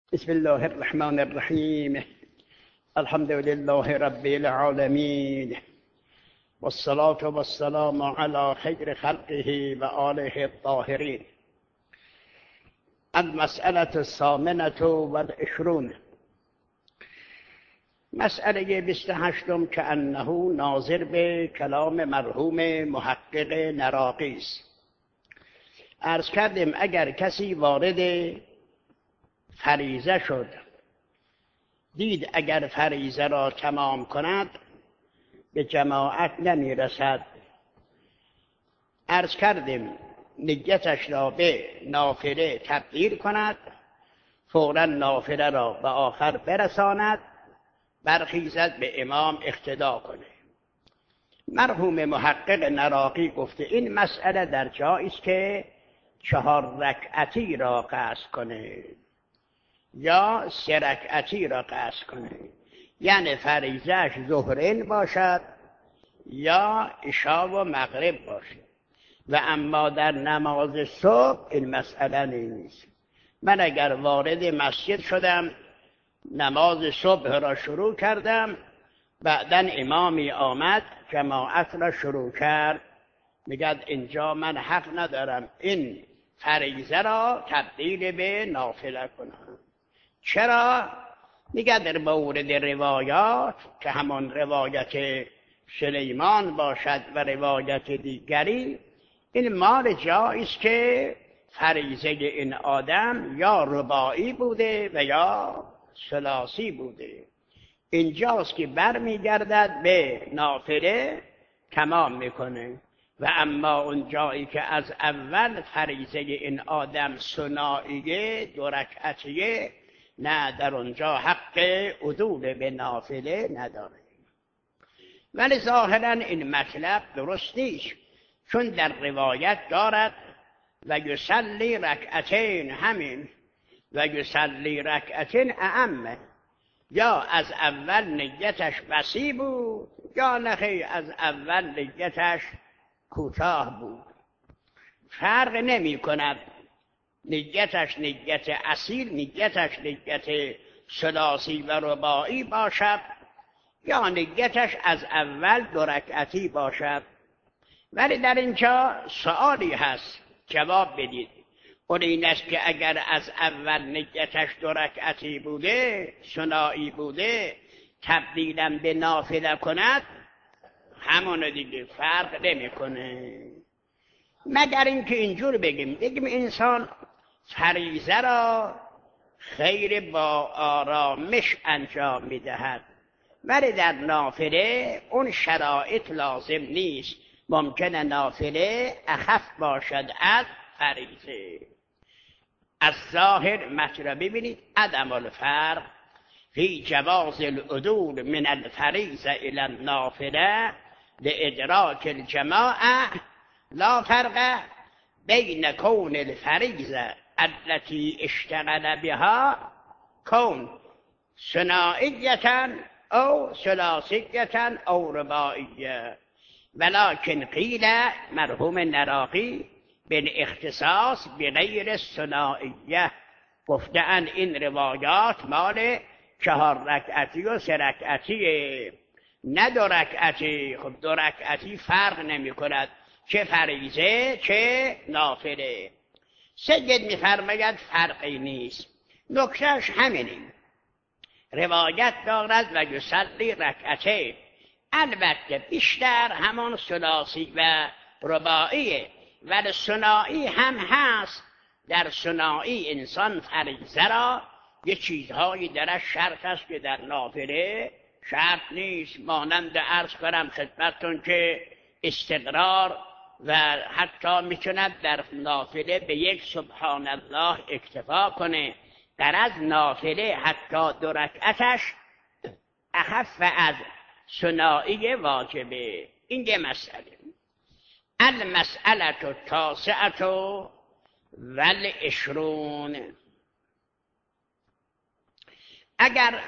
بسم الله الرحمن الرحیم. الحمد لله رب العالمین والصلاة والسلام على خیر خلقه و آله الطاهرین. المسألة الثامنة والعشرون. مسئله 28 که انه ناظر به کلام مرحوم محقق نراقی است. عرض کردیم اگر کسی وارد فریضه شد، دید اگر فریضه را تمام کند به جماعت نمی رسد، عرض کردیم نیتش را به نافله تبدیل کند، فوراً نافله را به آخر برساند، برخیزد به امام اقتدا کنه. مرحوم محقق نراقی گفته این مسئله در جایی است که 4 رکعتی را قصد کنه یا 3 رکعتی را قصد کنه، یعنی فریضه‌اش ظهرین باشد یا عشا و مغرب باشد. و اما در نماز صبح این مسئله نیست. من اگر وارد مسجد شدم، نماز صبح را شروع کردم، بعداً امامی آمد جماعت را شروع کرد، میگد اینجا من حق ندارم این فریضه را تبدیل به نافله کنم. چرا؟ میگه در مورد روایات که همان روایت سلیمان باشد و روایت دیگری، این مال جایی است که فریضه این آدم یا رباعی بوده و یا ثلاثی بوده. اینجاست که برمیگردد به نافله تمام میکنه. و اما اون جایی که از اول فریضه این آدم ثنائیه 2 رکعتیه، نه، در اونجا حق عدول به نافله نداره. ولی ظاهرا این مطلب درست نیست، چون در روایت دارد و یصلی رکعتین، همین و یصلی رکعتین اعمه، یا از اول نیتش وسیع بود یا نخیر از اول نیتش کوتاه بود، فرق نمی کند. نیتش نیت اصیل، نیتش نیت ثلاثی و رباعی باشد یا نیتش از اول 2 رکعتی باشد. ولی در اینجا سوالی هست، جواب بدید. اون این است که اگر از اول نیتش 2 رکعتی بوده، ثنایی بوده، تبدیلم به نافله کند، همون دیگه فرق نمیکنه. مگر اینکه اینجور بگیم انسان فریضه را خیر با آرامش انجام میدهد، ولی در نافله اون شرایط لازم نیست. ممکنه نافله اخف باشد از فریضه. از ظاهر مطلب ببینید عدم الفرق فی جواز العدول من الفریضه الی النافله لادراک الجماعه، لا فرق بین کون الفریضه التي اشتغل بها کون ثنائیه او ثلاثیه او رباعیه، ولكن قیل مرحوم نراقی بالاختصاص بغیر الثنائیه. گفتن این روایات مال 4 رکعتی و 3 رکعتیه، نه 2 رکعتی. خب 2 رکعتی فرق نمی کند، چه فریضه چه نافله. سید می‌فرماید فرقی نیست. نکتهش همینه. روایت دارد و یصلی رکعتین، البته بیشتر همان ثلاثی و رباعیه، ولی ثنایی هم هست. در ثنایی انسان فریضه را یه چیزهایی درش شرط است که در نافله شرط نیست. مانند عرض کنم خدمتتون که استقرار و حتی میتوند در نافله به 1 سبحان الله اکتفا کنه. در از نافله حتی 2 رکعتش اخف از ثنایی واجبه. این یه مسئله. المسئله التاسعه والعشرون. اگر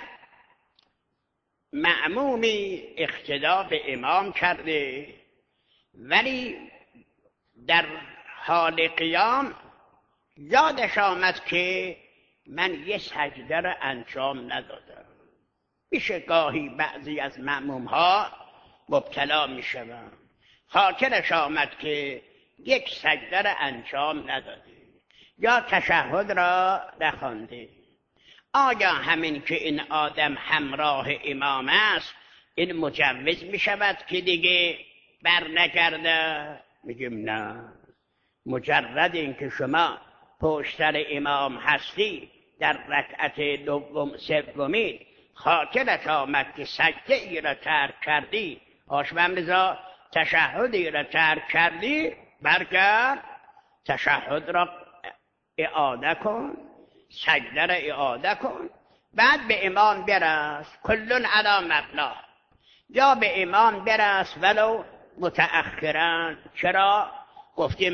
مأمومی اقتدا به امام کرده ولی در حال قیام یادش آمد که من یه سجده رو انجام ندادم. میشه گاهی بعضی از مأموم ها مبتلا میشوند، خاطرش آمد که یک سجده رو انجام نداده یا تشهد را نخوانده. آیا همین که این آدم همراه امام است این مجوز می شود که دیگه بر نگرده؟ میگیم نه، مجرد این که شما پشت سر امام هستی در رکعت دوم سومی خاطرت آمد که سجده ای را ترک کردی، آشمن رضا تشهدی را ترک کردی، برگرد تشهد را اعاده کن، سجده را اعاده کن، بعد به امام برس. کلون علی مبنا، یا به امام برس ولو متأخرا. چرا؟ گفتیم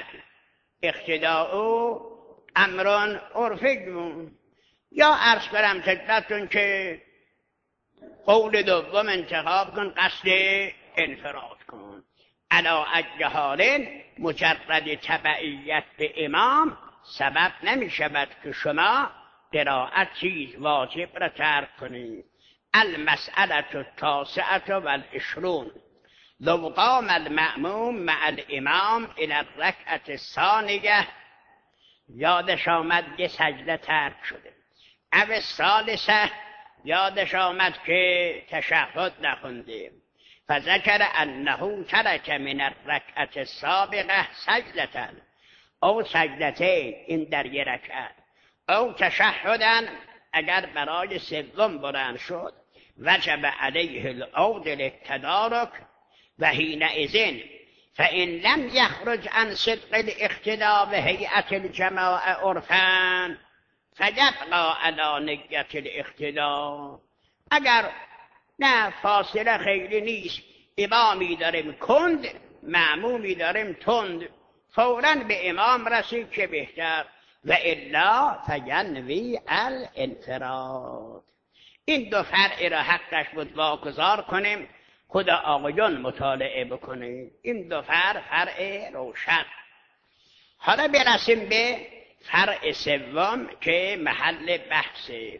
اقتداء امران عرفی. یا عرض کنم خدمتتون که قول دوم انتخاب کن، قصد انفراد کن. علی ای حال مجرد تبعیت به امام سبب نمی شود که شما قرائت چیز واجب را ترک کنید. المسئله التاسعة والعشرون لو قام المأموم مع الامام الى الرکعة الثانیه، یادش آمد یه سجده ترک شده، او الثالثه یادش آمد که تشهد نخونده، فذکر انه ترک من الرکعة السابقه سجدة او سجدتین، این در یک رکعت، او تشهدن اگر برای سوم بلند شد، وجب علیه العود للتدارک و حینئذ فإن لم یخرج عن صدق الاقتداء بهیئة الجماعة عرفا فیبقی علی نیة الاقتداء. اگر نه فاصله خیلی نیست، امامی داریم کند، معمومی داریم تند، فوراً به امام رسید که بهتر، و الا فینوی الانفراد. این دو فرع را حقش بود واگذار کنیم، خدا آقایان مطالعه بکنید. این دو فرع روشن. حالا برسیم به فرع سوم که محل بحثه.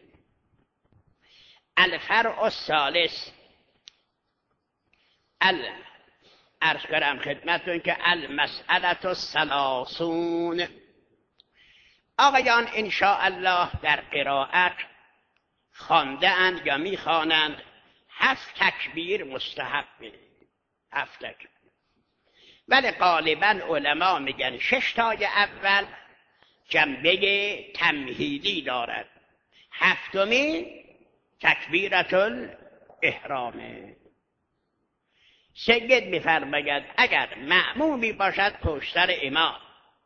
الفرع الثالث، عرض کنم خدمتتون که المسئله الثلاثون. آقایان انشاءالله در قرائت خوانده اند یا میخوانند 7 تکبیر مستحبه، 7 تکبیر، ولی غالبا علما میگن 6 تای اول جنبه تمهیدی دارد، 7می تکبیرة الاحرامه. سید میفرماید اگر مأمومی باشد پشت سر امام،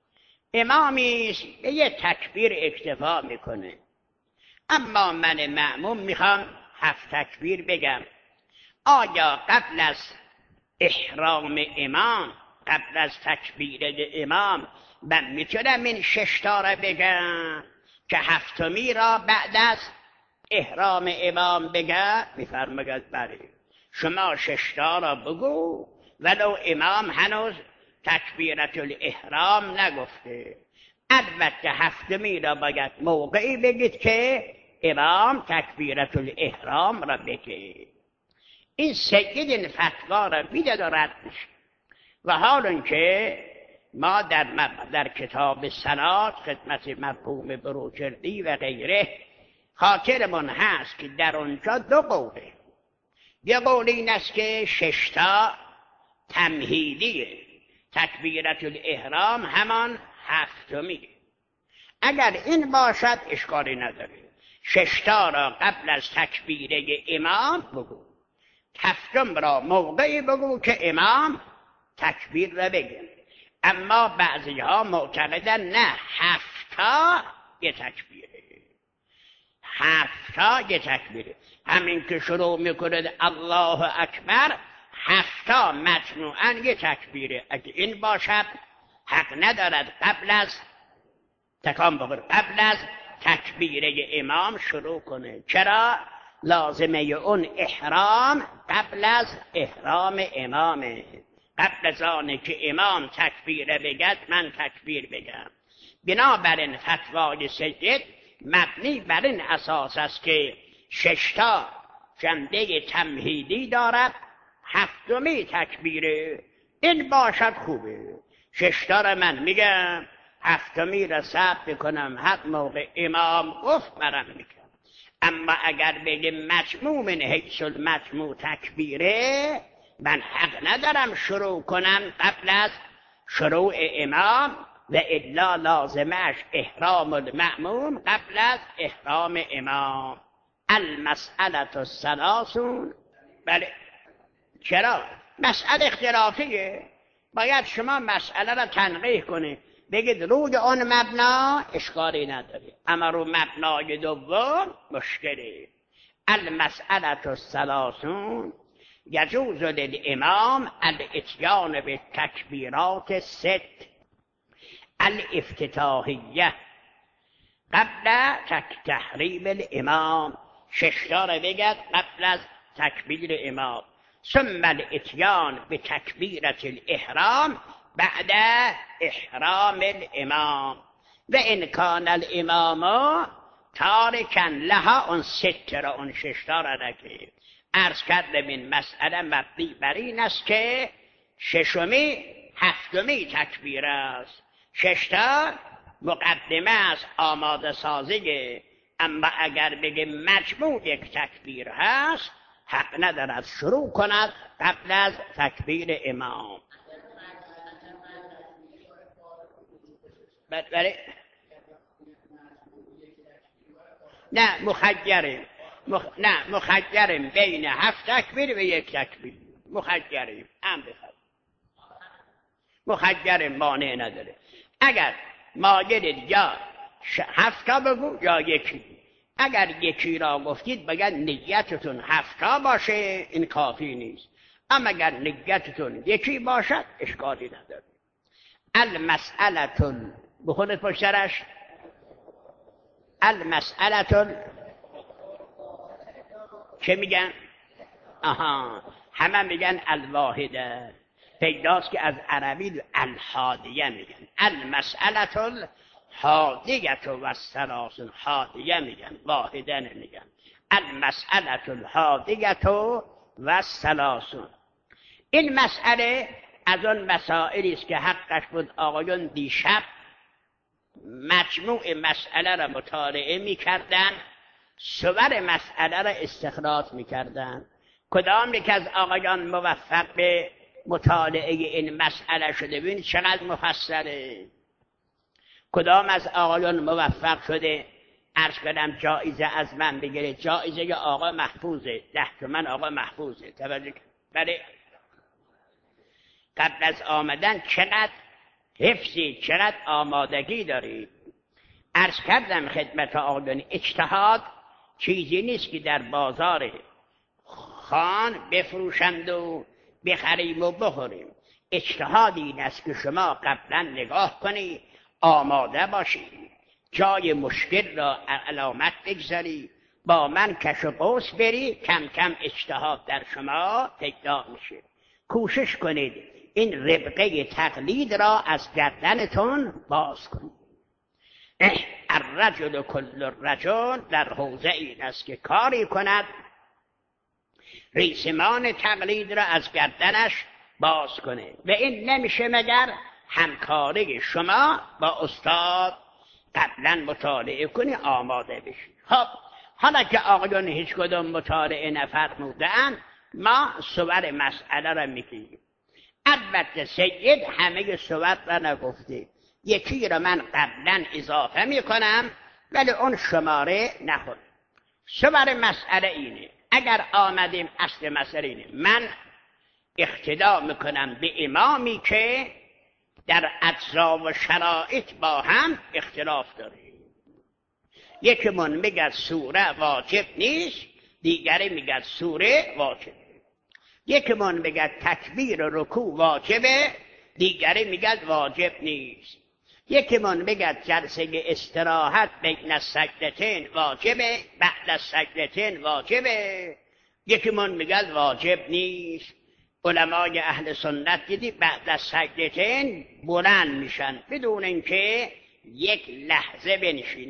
امامی به یه تکبیر اکتفا میکنه، اما من مأموم میخوام 7 تکبیر بگم، آیا قبل از احرام امام، قبل از تکبیر امام من میتونم این 6 تا را بگم که 7می را بعد از احرام امام بگم؟ میفرماید بله، شما 6 تا را بگو ولو امام هنوز تکبیرة الاحرام نگفته. البته 7می را باید موقعی بگید که امام تکبیرة الاحرام را بگه. این سید این فتوا را میده و رد میشه. و حال که ما در کتاب صلات خدمت مرحوم بروجردی و غیره خاطرمون هست که در اونجا 2 قوله. یه قول این است که 6 تا تمهیدیه، تکبیرة الاحرام همان 7می. اگر این باشد اشکالی نداره، 6 تا را قبل از تکبیره امام بگو، 7م را موقعی بگو که امام تکبیر را بگه. اما بعضی ها معتقدن نه، 7 تا یه تکبیره، 7 تا یه تکبیره. همین که شروع میکنه الله اکبر، 7 تا مجموعاً یه تکبیره. اگه این باشد حق ندارد قبل از تکان بخوره، قبل از تکبیره امام شروع کنه. چرا؟ لازمه اون احرام قبل از احرام امامه، قبل از آنه که امام تکبیره بگد من تکبیر بگم. بنابراین فتوای سید مبنی بر این اساس است که 6 تا جنبه تمهیدی دارد، 7می تکبیره. این باشد خوبه. 6 تا را من میگم، 7می را ثبت میکنم، هر موقع امام گفت برم میگم. اما اگر بگه مجموع من حیث المجموع تکبیره، من حق ندارم شروع کنم قبل از شروع امام، و الا لازمش احرام المأموم قبل از احرام امام. المسئله الثلاثون. بله. چرا؟ مسئله اختلافیه. باید شما مسئله را تنقیح کنید، بگید روی اون مبنا اشکالی نداره، اما رو مبنای دوم مشکلی. المسئله الثلاثون یجوز للامام الاتیان بالتکبیرات 6 الافتتاحیه قبل تحریم الامام. 6 تا را بگید قبل از تکبیر امام. ثم الاتیان بتکبیرة الاحرام بعد احرام الامام. و ان کان الامام تارکا لها، اون 6 را، اون 6 تا را نگید. عرض کردم این مسئله مبنی بر این است که 6می 7می تکبیر است. 6 تا مقدمه است، آماده سازیه. اما اگر بگه مجموع یک تکبیر هست، حق ندارد شروع کند قبل از تکبیر امام. بله. نه مخیریم بین 7 تکبیر و 1 تکبیر. مخیریم هم بخواد، مخیریم مانع نداره. اگر مایلید یا 7 تا بگو یا 1. اگر 1 را گفتید بگید نیتتون 7 تا باشه، این کافی نیست. اما اگر نیتتون 1 باشد اشکالی نداره. المسئله بخونید پشترش. المسئله چه میگن؟ همه میگن الواحده. پیداست که از عربی الحادیه میگن. المسئله الحادیه و الثلاثون. حادیه میگن، واحده نمیگن. المسئله الحادیه و الثلاثون. این مسئله از اون مسائلی است که حقش بود آقایون دیشب مجموع مسئله را مطالعه میکردن، صور مسئله را استخراج میکردن. کدام یک از آقایان موفق به مطالعه این مسئله شده؟ ببینید چقدر مفصله. کدام از آقایان موفق شده عرض کنم جایزه از من بگیره؟ جایزه آقا محفوظه، 10 تومن آقا محفوظه. توجه. بله. قبل از آمدن چقدر حفظی، چقدر آمادگی دارید. عرض کردم خدمت آقایان اجتهاد چیزی نیست که در بازار خان بفروشند و بخریم و بخوریم. اجتهاد این است که شما قبلا نگاه کنی، آماده باشی، جای مشکل را علامت بگذاری، با من کش و قوس بری، کم کم اجتهاد در شما پیدا میشه. کوشش کنید این ربقه تقلید را از گردنتون باز کنید. الرجل کل الرجل در حوزه این است که کاری کند ریسمان تقلید را از گردنش باز کنه، و این نمیشه مگر همکاری شما با استاد قبلا مطالعه کنی، آماده بشید. خب حالا که آقایان هیچ کدام مطالعه نفرمودن، ما صور مسئله را میگیم. البته سید همه صور را نگفته، یکی را من قبلا اضافه میکنم ولی اون شماره نخون. صور مسئله اینه. اگر آمدیم اصل مسئله اینه، من اقتدا میکنم به امامی که در اجزا و شرایط با هم اختلاف داره. یکی من میگه سوره واجب نیست، دیگری میگه سوره واجب. یکی من میگه تکبیر و رکوع واجبه، دیگری میگه واجب نیست. یکی من میگه جلسه استراحت بین السجدتین واجبه، بعد السجدتین واجبه. یکی من میگه واجب نیست. علمای اهل سنت دیدی بعد از سجدتین بلند میشن بدون اینکه یک لحظه بنشینن.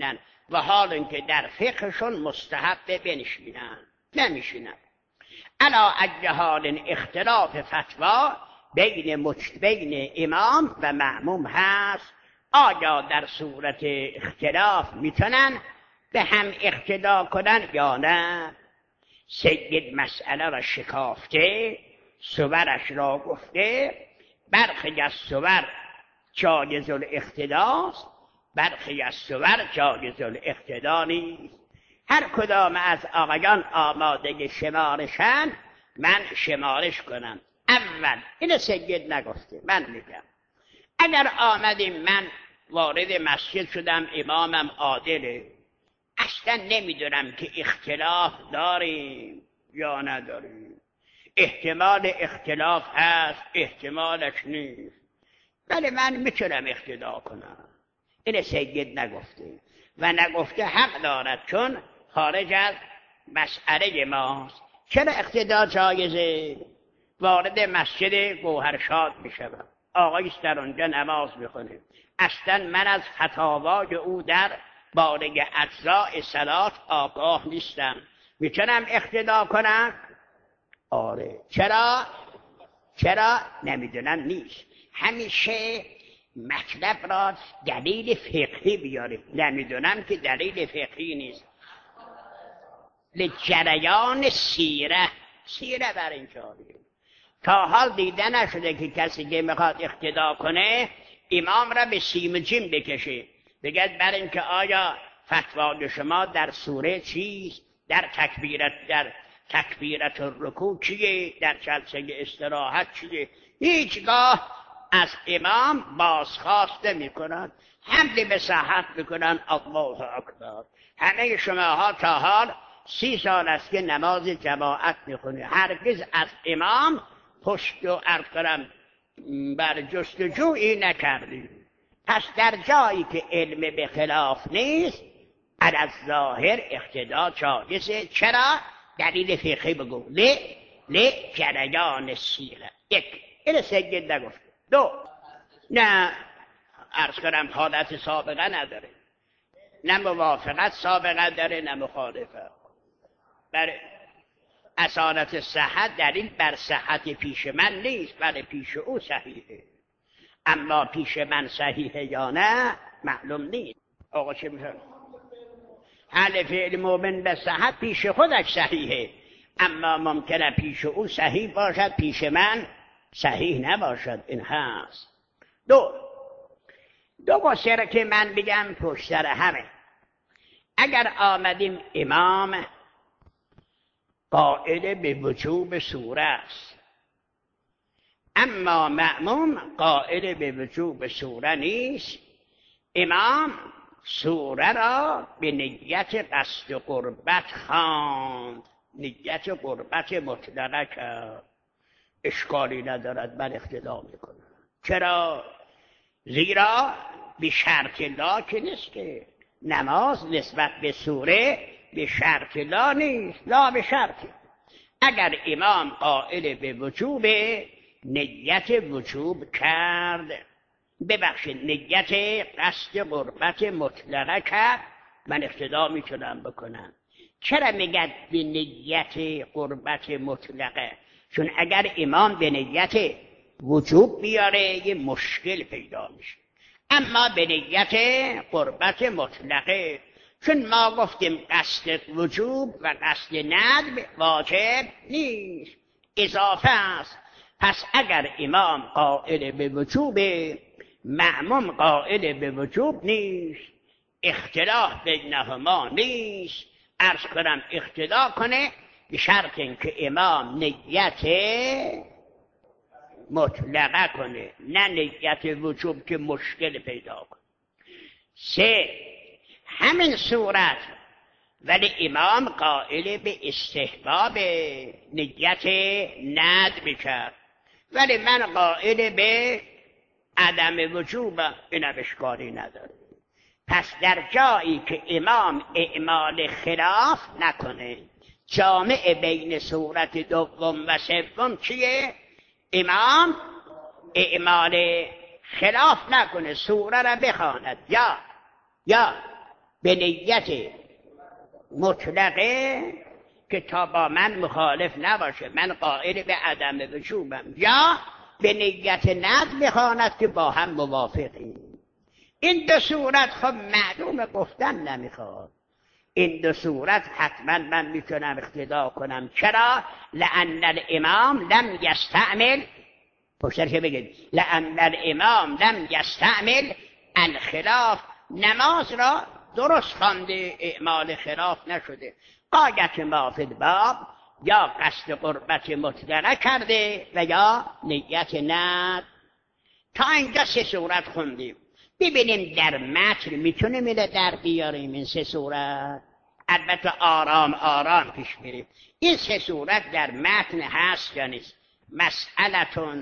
و حال اینکه در فقهشون مستحب بنشینن نمیشینن. علا اجهال اختلاف فتوا بین امام و مأموم هست. آیا در صورت اختلاف میتونن به هم اقتدا کنن یا نه؟ سید مسئله را شکافته، صورش را گفته، برخی از صور جایز الاقتداست، برخی از صور جایز الاقتدا نیست. هر کدام از آقایان آماده شمارشن من شمارش کنم. اول این سید نگفته، من میگم اگر آمدیم من وارد مسجد شدم امامم عادله، اصلا نمیدونم که اختلاف داریم یا نداریم، احتمال اختلاف هست احتمالش نیست، ولی من میتونم اقتدا کنم. این سید نگفته و نگفته حق دارد، چون خارج از مسئله ماست. چرا اقتدا جایزه؟ وارد مسجد گوهرشاد میشم، آقایش در اونجا نماز میخونه، اصلا من از فتاوای او در باره اجزاء صلات آگاه نیستم، میتونم اقتدا کنم؟ آره. چرا نمیدونم نیست. همیشه مطلب را دلیل فقهی بیاریم، نمیدونم که دلیل فقهی نیست. لجریان سیره بر این جاری تا حال دیده نشده که کسی که میخواد اقتدا کنه امام را به سیم جیم بکشه، بگید بر اینکه آیا فتوای شما در سوره چیست، در تکبیرت الرکوع چیه، در جلسه استراحت چیه. هیچگاه از امام بازخواست میکنن، حمد به صحت میکنن الله اکبر. همه شماها تا حال 30 سال است که نماز جماعت میخونه، هرگز از امام پشت و عرض کنم بر جستجویی نکردیم. پس در جایی که علم به خلاف نیست از ظاهر اقتدا جایزه. چرا؟ دلیل فقهی بگو. جریان سیره. یک، این سید نگفت. دو، نه عرض کنم حالت سابقه نداره، نه موافقت سابقه داره نه مخالفت. بر اصالت صحت دلیل بر صحت پیش من نیست، بل پیش او صحیحه، اما پیش من صحیحه یا نه معلوم نیست. آقا چه میفهم؟ حال فعل مومن به صحت پیش خودش صحیحه، اما ممکنه پیش او صحیح باشد پیش من صحیح نباشد. این هست. دو گسره که من بگم پشتر همه. اگر آمدیم امام قائل به وجوب سوره است، اما مأموم قائل به وجوب سوره نیست، امام سوره را به نیت قصد قربت خواند، نیت قربت مطلقه کرد، اشکالی ندارد، من اقتدا میکنم. چرا؟ زیرا به شرط لا که نیست که نماز نسبت به سوره به شرط لا نیست، لا به شرط. اگر امام قائل به وجوب نیت وجوب کرد، ببخشید نیت قصد قربت مطلقه کرد، من اقتدا میتونم بکنم. چرا میگد به نیت قربت مطلقه؟ چون اگر امام به نیت وجوب بیاره یه مشکل پیدا میشه، اما به نیت قربت مطلقه، چون ما گفتیم قصد وجوب و قصد ندب واجب نیست، اضافه است. پس اگر امام قائل به وجوب، مأموم قائل به وجوب نیست، اختلاف بینهما نیست، عرض کنم اقتدا کنه به شرط اینکه امام نیت مطلقه کنه، نه نیت وجوب که مشکل پیدا کنه. 3. همین صورت ولی امام قائل به استحباب نیت ندب کرد، ولی من قائل به عدم وجوب، اینم اشکالی نداره. پس در جایی که امام اعمال خلاف نکنه، جامع بین صورت دوم و سوم چیه؟ امام اعمال خلاف نکنه، سوره را بخواند، یا به نیت مطلقه که تا با من مخالف نباشه، من قائل به عدم وجوبم، یا به نیت ندب بخواند که با هم موافقیم. این دو صورت خب معلوم گفتن نمیخواد. این دو صورت حتما من میتونم اقتدا کنم. چرا؟ لأن الامام لم یستعمل، پشترش بگید، لأن الامام لم یستعمل الخلاف، نماز را درست خوانده، اعمال خلاف نشده. غایت ما فی الباب یا قصد قربت مطلقه کرده و یا نیت ند. تا اینجا سه صورت خوندیم. ببینیم در متن میتونیم اینو در بیاریم این سه صورت. البته آرام آرام پیش میریم. این سه صورت در متن هست یا نیست؟ مسئلتون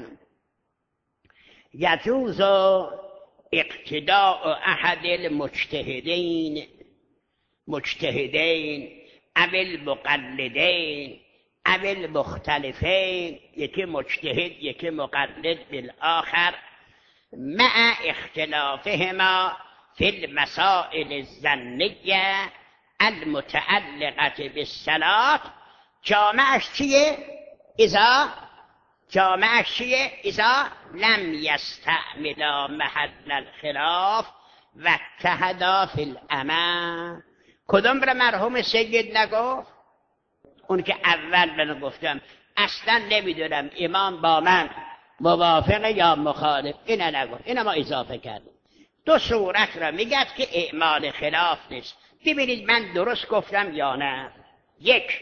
یجوز اقتداء احد المجتهدین او المقلدین او المختلفین، یکی مجتهد یکی مقلد بالآخر، مع اختلافهما فی المسائل الظنیه المتعلقه بالصلاة. جامعش چیه؟ اذا لم یستعملا محل الخلاف و اتحدا فی الامر. کدوم را مرحوم سید نگفت؟ اون که اول من گفتم اصلا نمیدونم امام با من موافقه یا مخالف، اینو نگفت، اینو ما اضافه کردیم. دو صورت را میگد که اعمال خلاف نیست. ببینید من درست گفتم یا نه. یک،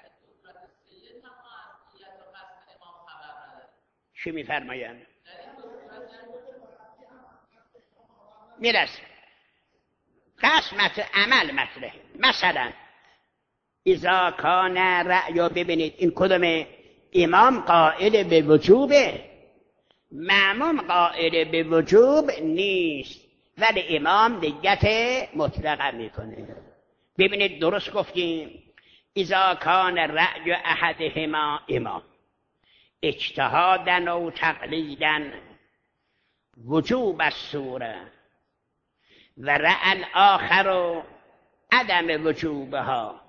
چی میفرمایند؟ میرسه قسمت عمل مطرحه. مثلا اذا کان رأی، ببینید این کدومه؟ امام قائل به وجوبه، مأموم قائل به وجوب نیست، ولی امام نیت مطلقه میکنه. ببینید درست گفتیم. اذا کان رأی احدهما امام اجتهادا و تقلیدا وجوب السوره و رأى الآخر عدم وجوبها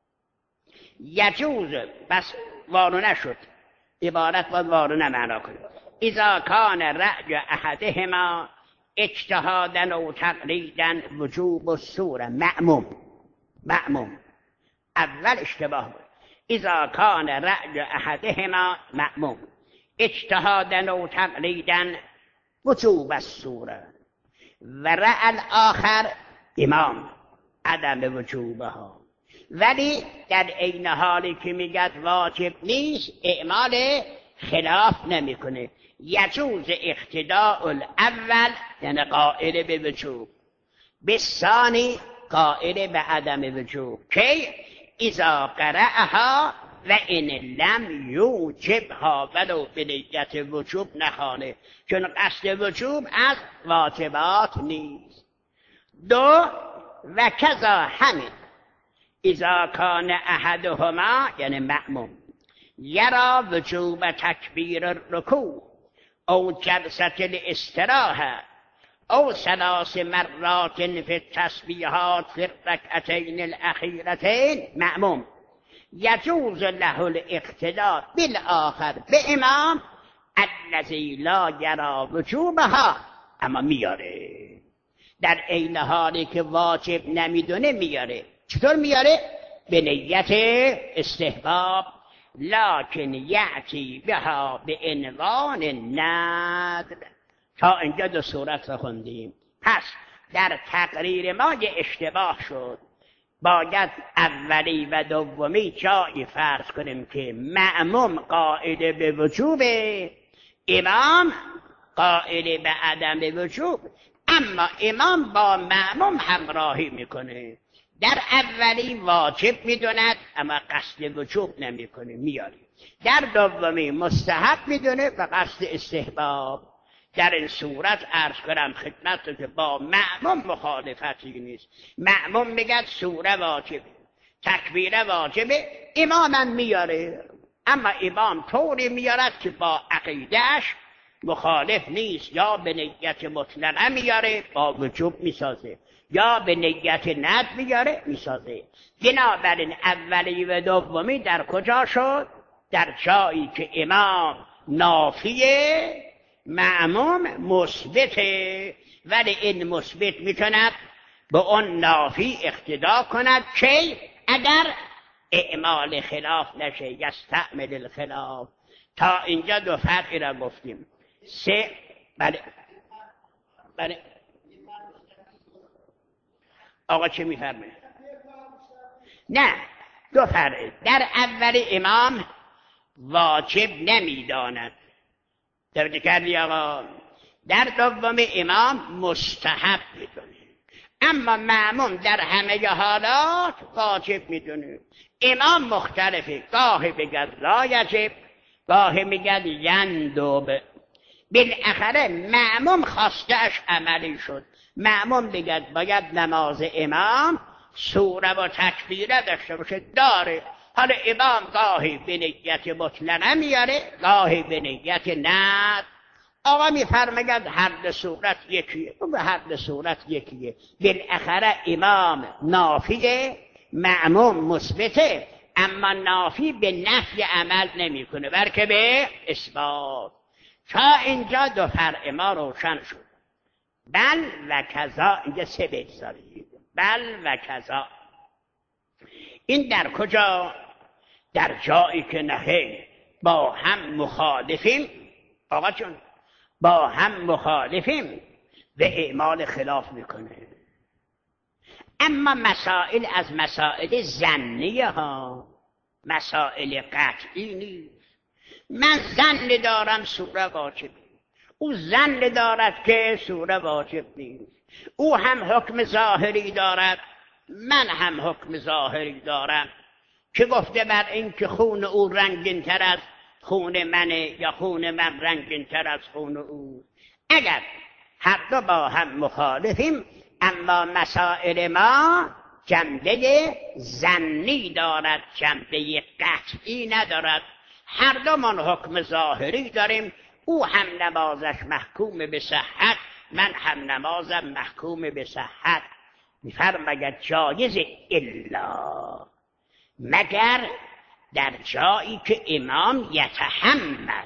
یجوز، بس وارو نشد، عبارت باید وارو نمعنا کنید. اذا کان رأی احدهما اجتهادا و تقلیدا وجوب السوره، مأموم اول اشتباه بود. اذا کان رأی احدهما مأموم اجتهادا و تقلیدا وجوب السوره و رأى الآخر امام عدم وجوبها، ولی در عین حالی که میگد واجب نیست اعمال خلاف نمیکنه. یجوز اقتداء الاول یعنی قائل به وجوب، بالثانی قائل به عدم وجوب. کی؟ اذا قرأها و ان لم یوجبها، ولو به نیت وجوب نخوانه، چون قصد وجوب از واجبات نیست. دو، و کذا همین اذا کان احدهما یعنی مأموم یرا وجوب تکبیر الرکوع او جلسه الاستراحه او 3 مرات فی التسبیحات فی الرکعتین الاخیرتین، مأموم یجوز له الاقتداء بالآخر به امام الذی لا یرا وجوبها، اما میاره در عین حالی که واجب نمیدونه میاره. چطور میاره؟ به نیت استحباب، لکن یأتی بها به عنوان ندب. تا اینجا دو صورت را خوندیم. پس در تقریر ما یه اشتباه شد. باید اولی و دومی جایی فرض کنیم که مأموم قائل به وجوب، امام قائل به عدم وجوب، اما امام با مأموم همراهی میکنه. در اولی واجب میدوند اما قصد وجوب نمیکنه، میاره. در دومی مستحب میدونه و قصد استحباب. در این صورت عرض کنم خدمت که با مأموم مخالفتی نیست. مأموم میگه سوره واجبه، تکبیره واجبه، امامم میاره، اما امام طوری میارد که با عقیدهش مخالف نیست، یا به نیت مطلقه میاره با وجوب میسازه، یا به نیت ند بیاره میسازه. بنابراین اولی و دومی در کجا شد؟ در جایی که امام نافیه، مأموم مثبته، ولی این مثبت میتوند به اون نافی اقتدا کند که اگر اعمال خلاف نشه، یستعمل الخلاف. تا اینجا دو فرقی را گفتیم. سه بله آقا چه میفرمه؟ نه، دو فرق. در اول امام واجب نمیداند، توجه کردی آقا؟ در دوم امام مستحب میدونه، اما مأموم در همه حالات واجب میدونه. امام مختلفه، گاهی بگد لا یجب، گاهی میگد یندب. بالاخره مأموم خواستهش عملی شد. مأموم بگد باید نماز امام سوره و تکبیره داشته باشه، داره. حالا امام گاهی به نیت مطلقه میاره، گاهی به نیت ند. آقا میفرماید هر دو صورت یکیه، به هر دو صورت یکیه. بالاخره امام نافیه، مأموم مثبته، اما نافی به نفی عمل نمیکنه بلکه به اثبات. تا اینجا دو فرق ما روشن شد. بل و کذا، اینجا سه بیت دارید. بل و کذا این در کجا؟ در جایی که نهی با هم مخالفیم. آقا جون با هم مخالفیم و اعمال خلاف میکنه. اما مسائل از مسائل ظنیه ها، مسائل قطعی نیست. من ظن دارم سوره واجب، او ظن دارد که سوره واجب نیست. او هم حکم ظاهری دارد، من هم حکم ظاهری دارم که گفته بر این که خون او رنگین تر از خون منه یا خون من رنگین تر از خون او. اگر هر دو با هم مخالفیم، اما مسائل ما جنبه ظنی دارد، جنبه قطعی ندارد. هر دو من حکم ظاهری داریم، او هم نمازش محکوم به صحت، من هم نمازم محکوم به صحت. میفرماید جایز الا، مگر در جایی که امام یتحمل.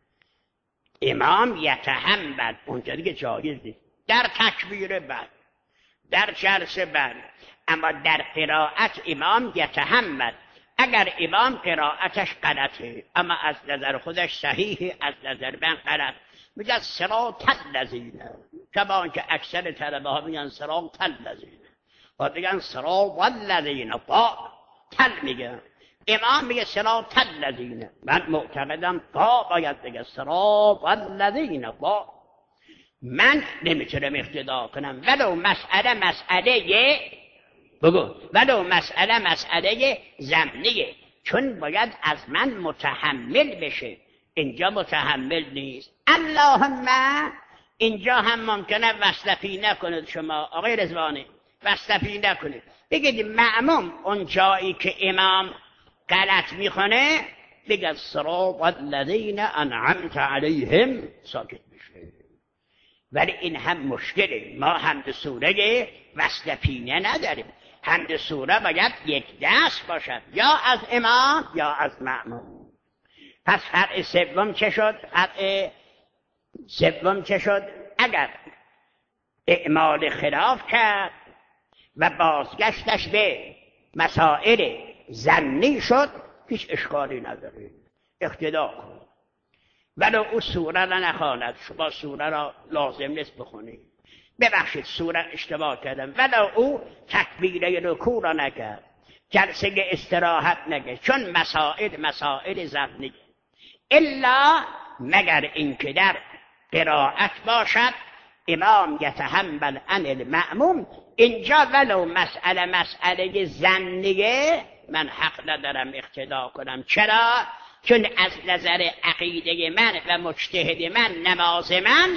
امام یتحمل اونجا دیگه جایز نیست. در تکبیر بد، در جلسه بد، اما در قرائت امام یتحمل. اگر امام قرائتش غلطه اما از نظر خودش صحیحه، از نظر من غلط، میگه صراط الذین، کما که اکثر طلبه ها میگن صراط الذین و میگن صراط الذین، با تل میگه. امام میگه صراط الذین، من معتقدم با باید بگه صراط الذین، با من نمیتونم اقتدا کنم ولو مسئله بگو، ولو مسئله ضمنیه، چون باید از من متحمل بشه. اینجا متحمل نیست. اللهم اینجا هم ممکنه وصلفی نکنید شما آقای رضوانی، وصلفی نکنید، بگید مأموم اون جایی که امام غلط میخونه بگید صراط الذین انعمت علیهم، ساکت بشه. ولی این هم مشکله، ما حمد سوره وصلفینه نداریم. حمد سوره باید یک دست باشد، یا از امام یا از مأموم. پس فرق سوم چه شد؟ فرق سوم چه شد؟ اگر اعمال خلاف کرد و بازگشتش به مسائل ظنی شد، هیچ اشکالی نداره، اقتدا کن. ولو او سوره را نخواند، شما سوره را لازم نیست بخونید. ببخشید سوره اشتباه کردم، ولو او تکبیره رکوع را نکرد، جلسه استراحت نکرد، چون مسائل ظنی، الا مگر اینکه در قرائت باشد امام یتحمل عن المأموم. اینجا ولو مسئله ظنیه من حق ندارم اقتدا کنم. چرا؟ چون از نظر عقیده من و مجتهد من نماز من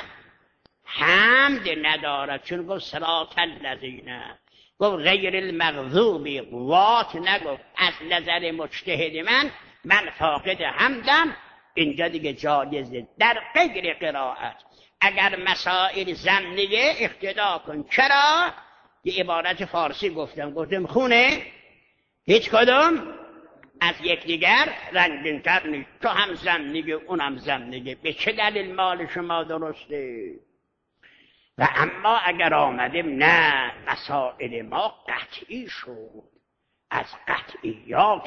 حمد ندارد، چون گفت صراط الذین، گفت غیر المغضوب، وات نگفت. از نظر مجتهد من فاقد حمدم. اینجا دیگه جایزه در غیر قرائت. اگر مسائل ضمنیه اقتدا کن. چرا؟ یه عبارت فارسی گفتم خونه هیچ کدوم از یکدیگر رنگین‌تر نیست. تو هم زن اونم زن به چه دلیل مال شما درسته؟ و اما اگر آمدیم نه مسائل ما قطعی شد، از قطعیات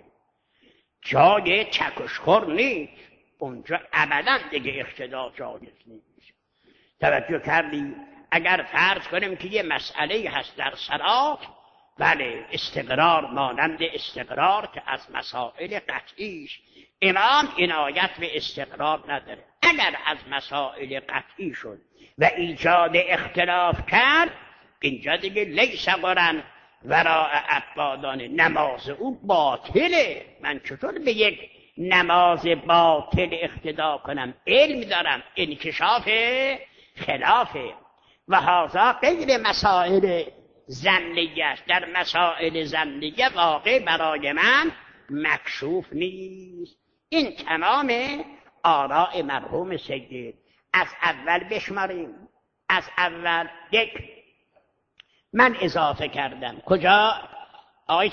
جای چکشخور نیست، اونجا ابدا دیگه اقتدا جایز نیست. توجه کردی؟ اگر فرض کنیم که یه مسئله هست در صلات، بله استقرار مانند استقرار که از مسائل قطعیش، امام عنایت به استقرار نداره. اگر از مسائل قطعی شد و ایجاد اختلاف کرد، اینجا دیگه لیس قرن وراء عبادان، نماز او باطله. من چطور به یک نماز باطل اقتدا کنم؟ علم دارم، انکشاف خلافه و هذا غیر مسائل ظنیه است. در مسائل ظنیه واقع برای من مکشوف نیست. این تمام آراء مرحوم سید. از اول بشماریم. از اول یک، من اضافه کردم کجا؟ آقای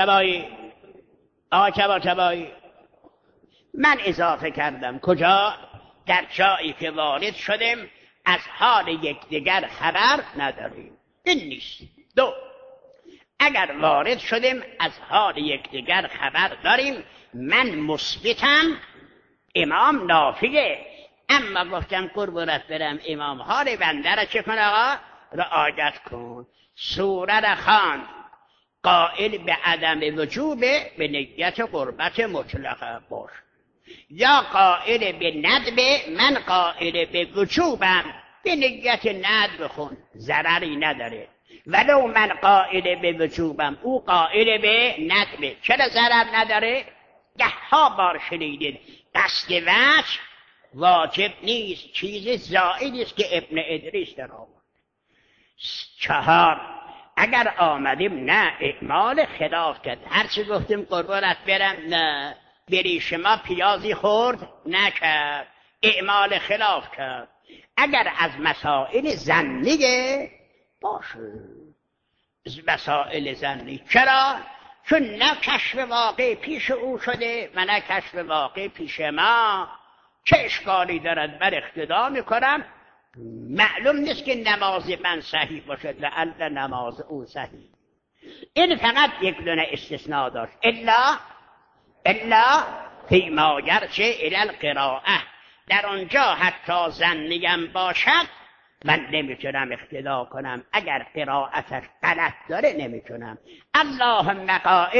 طباطبایی من اضافه کردم کجا؟ در جایی که وارد شدیم از حال یکدیگر خبر نداریم. این نیست. دو، اگر وارد شدیم از حال یکدیگر خبر داریم، من مثبتم، امام نافیه. اما گفتم قربونت برم امام حال بنده را چه کن آقا؟ رعایت کن. سوره را خواند، قائل به عدم وجوب به نیت قربت مطلقه باش، یا قائل به ندب، من قائل به وجوبم، به نیت ندب بخون، ضرری نداره. ولو من قائل به وجوبم، او قائل به ندب، چرا ضرر نداره؟ 10 بار شنیدید قصد وجه واجب نیست، چیز زائدی است که ابن ادریس در آورد. 4، اگر آمدیم نه اعمال خلاف کرد، هرچی گفتیم قربانت برم نه بری شما پیازی خورد نکرد، اعمال خلاف کرد. اگر از مسائل ظنیه باشه، مسائل ظنی. چرا؟ چون نه کشف واقع پیش او شده و نه کشف واقع پیش ما. چه اشکالی دارد؟ بر اقتدا میکنم، معلوم نیست که نماز من صحیح باشد، لعل نماز او صحیح. این فقط یک دونه استثناء داشت، الا فیما یرجع الی القراءه، در آنجا حتی ظنیم باشد من نمیتونم اقتدا کنم، اگر قرائتش غلط داره نمیتونم. اللهم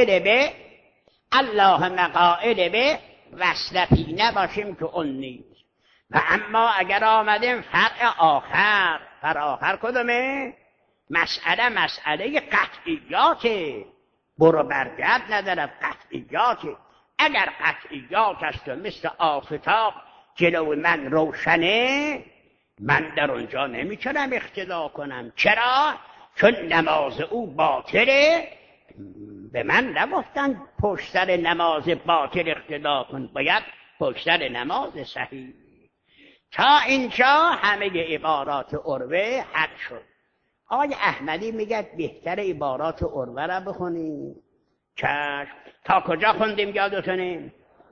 قائل به وصلفی نباشیم که اون نیست. و اما اگر آمدیم فرع آخر کدومه؟ مسئله قطعیاته، برو برگرد ندارد، قطعیاته. اگر قطعیات است و مثل آفتاب جلو من روشنه، من در اونجا نمیتونم اقتدا کنم. چرا؟ چون نماز او باطله. به من نگفتن پشت سر نماز باطل اقتدا کن، باید پشت سر نماز صحیح. تا اینجا همه عبارات عروه حل شد. آقای احمدی میگه بهتر عبارات عروه را بخونیم. چشم. تا کجا خوندیم یادتونه؟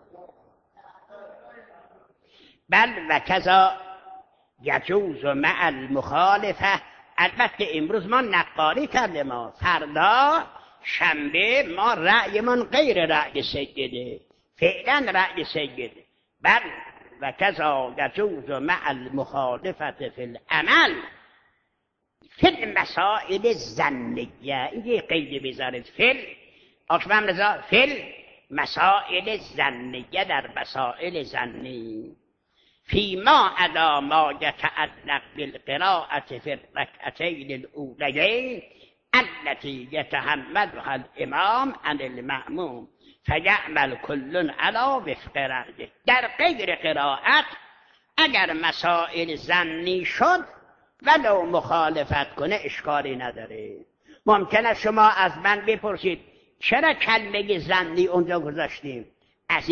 بل و کذا یجوز مع المخالفه. البته امروز ما نقالی کردیم، ما فردا شنبه ما رأیمون غیر رأی سیده، فعلا رأی سیده. بل و کذا یجوز مع المخالفه فی العمل فی المسائل ظنیه. این قید بذارید، فی مسائل ظنیه، در مسائل ظنی. فیما عدا ما یتعلق بالقراءة فی الرکعتین الاولین التي يتحملها الامام عن المأموم فیعمل کل علی وفق رأیه. در غیر قرائت اگر مسائل ظنی شد ولو مخالفت کنه اشکالی نداره. ممکنه شما از من بپرسید چرا کلمه ظنی اونجا گذاشتیم؟ از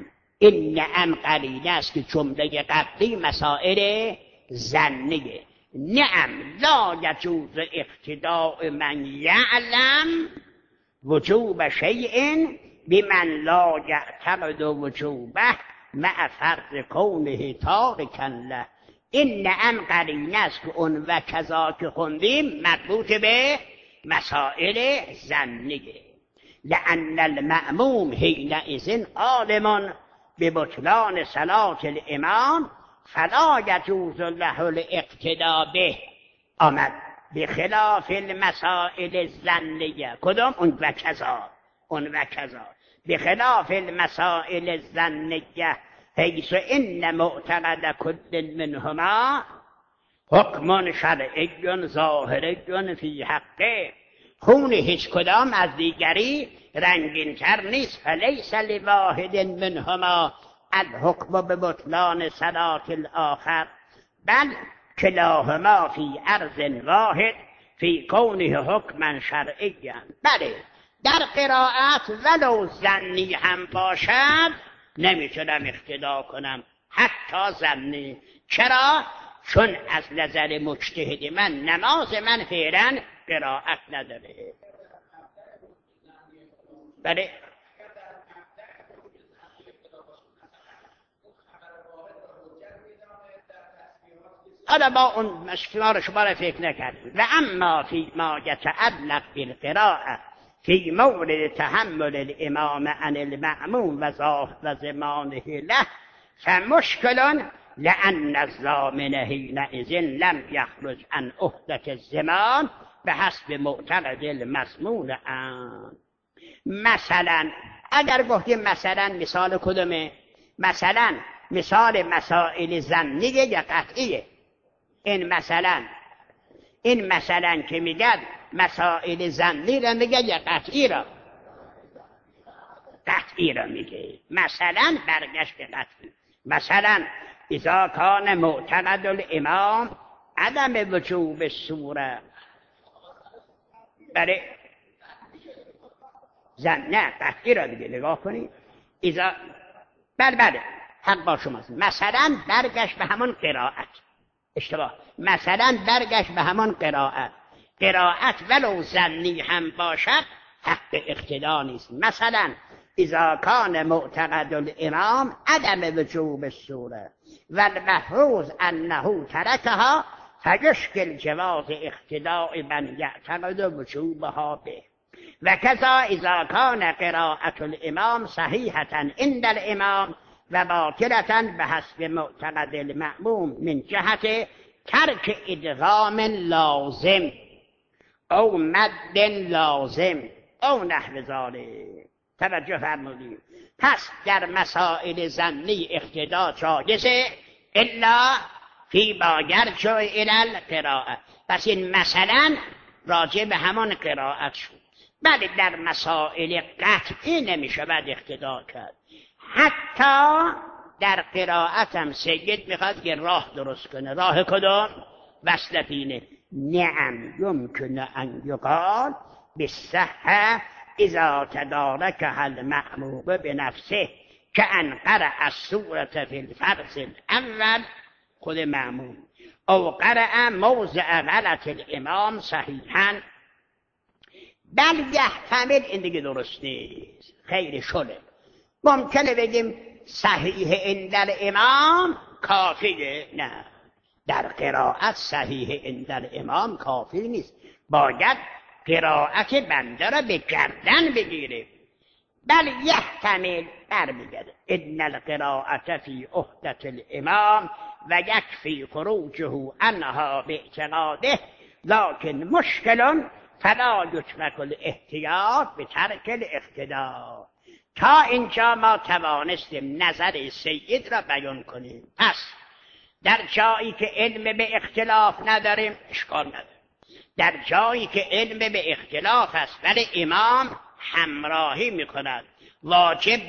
این نعم قرینه است که جمله قبلی مسائل ظنیه. نعم لا يجوز اقتداء من يعلم وجوب شيء بمن لا يعتقد وجوبه مع فرض کونه تارکا له. این نعم قرینه است که اون و کذا که خوندیم مربوط به مسائل ظنیه. لأن المأموم حینئذ عالم ببطلان صلاة الامام فلا یجوز له الاقتداء به. آمد بخلاف المسائل الظنیه. کدام؟ اون و کذا. اون و کذا بخلاف المسائل الظنیه حیث ان معتقد کل منهما حکم شرعی ظاهری فی حقه. خون هیچ کدام از دیگری رنگین تر نیست. فلیس لواحد منهما الحکم ببطلان صلاة الاخر بل کلاهما فی عرض واحد فی کونه حکما شرعیا. بله در قرائت ولو ظنی هم باشد نمیتونم اقتدا کنم، حتی ظنی. چرا؟ چون از نظر مجتهد من نماز من فعلا قرائت نداره. بله حالا با اون مشکلات شما را فکر نکردید. و اما فی ما یتعلق بالقراءه فی مورد تحمل الامام عن المأموم و زمانه له فمشکل لأن الضامن حینئذ لم یخرج عن عهدة الزمان بحسب معتقد المضمون عنه. مثلا اگر گفتیم مثلا مثال کدومه؟ مثلا مثال مسائل ظنیه یا قطعیه؟ این مثلا که میگد مسائل ظنی را میگه یا قطعی را؟ قطعی را میگه. مثلا برگشت به قطعی. مثلا اذا کان معتقد الامام عدم وجوب سوره. برای نه قطعی را دیگه نگاه کنید. اذا بله حق با شماست. مثلا برگشت به همون قرائت. اشتباه. مثلا برگشت به همون قرائت ولو ظنی هم باشد حق اقتدا نیست. مثلا اذا کان معتقد الامام عدم وجوب السوره و المفروض انه ترکها فیشکل جواز اقتداء من یعتقد وجوبها به. و کذا اذا کان قراءة الامام صحیحة عند الامام و باطلة بحسب معتقد المأموم من جهت ترک ادغام لازم او مد لازم او نحو ذلک. توجه فرمودید. پس در مسائل ظنی اقتدا جایزه الا فی ما یرجع الی القراءه. پس این مثلا راجع به همون قرائت شد. بله در مسائل قطعی نمیشه بعد اقتدا کرد. حتی در قرائت هم سید میخواد که راه درست کنه. راه کدام؟ وصلتینه. نعم یمکن ان یقال بالصحه اذا تدارکها المأموم بنفسه کأن قرأ السورة فی الفرض الاول خود مأموم او قرأ موضع غلط الامام صحیحا. بل یحتمل این دیگه درست نیست. خیلی شده. ممکنه بگیم صحیح عند الامام کافیه. نه در قرائت صحیح عند الامام کافی نیست. باید قرائت بنده را به گردن بگیره. بل یحتمل برمیگرده ان القراءة فی عهدة الامام و یکفی خروجه عنها باعتقاده لكن مشکل فلا یترک الاحتیاط به ترک الاقتدا. تا اینجا ما توانستیم نظر سید را بیان کنیم. پس در جایی که علم به اختلاف نداریم اشکال نداره. در جایی که علم به اختلاف است ولی امام همراهی میکند واجب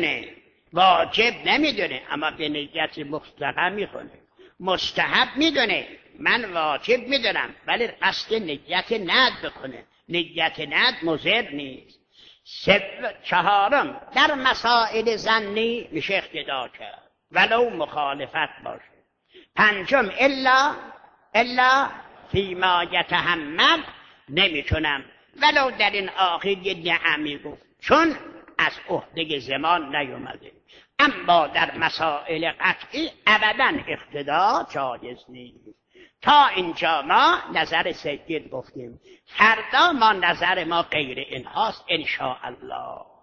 نمیدونه اما به نیت مستحب میکنه. مستحب میدونه من واجب میدونم ولی قصد نیت ند بکنه. نیت ند مضر نیست. چهارم در مسائل ظنی میشه اقتدا کرد ولو مخالفت باشه. پنجم الا الا فیما یتحمل نمیتونم ولو در این آخر یه نعمی گفت چون از عهده زمان نیومده. اما در مسائل قطعی ابدا اقتدا جایز نیست. تا اینجا ما نظر سید گفتیم، فردا ما نظر ما غیر این هاست ان شاء الله.